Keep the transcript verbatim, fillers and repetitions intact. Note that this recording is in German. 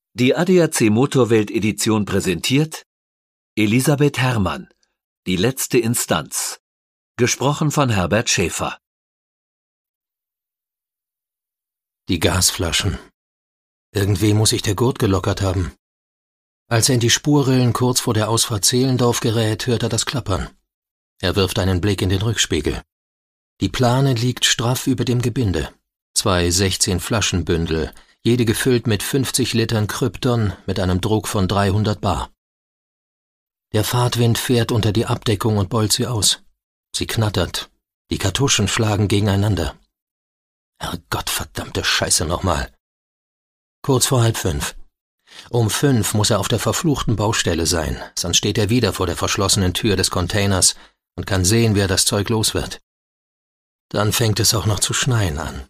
Die A D A C Motorwelt Edition präsentiert Elisabeth Herrmann, die letzte Instanz. Gesprochen von Herbert Schäfer. Die Gasflaschen. Irgendwie muss sich der Gurt gelockert haben. Als er in die Spurrillen kurz vor der Ausfahrt Zehlendorf gerät, hört er das Klappern. Er wirft einen Blick in den Rückspiegel. Die Plane liegt straff über dem Gebinde. Zwei sechzehn-Flaschenbündel, jede gefüllt mit fünfzig Litern Krypton mit einem Druck von dreihundert Bar. Der Fahrtwind fährt unter die Abdeckung und beult sie aus. Sie knattert. Die Kartuschen schlagen gegeneinander. Herrgott, verdammte Scheiße nochmal. Kurz vor halb fünf. Um fünf muss er auf der verfluchten Baustelle sein, sonst steht er wieder vor der verschlossenen Tür des Containers und kann sehen, wie er das Zeug los wird. Dann fängt es auch noch zu schneien an.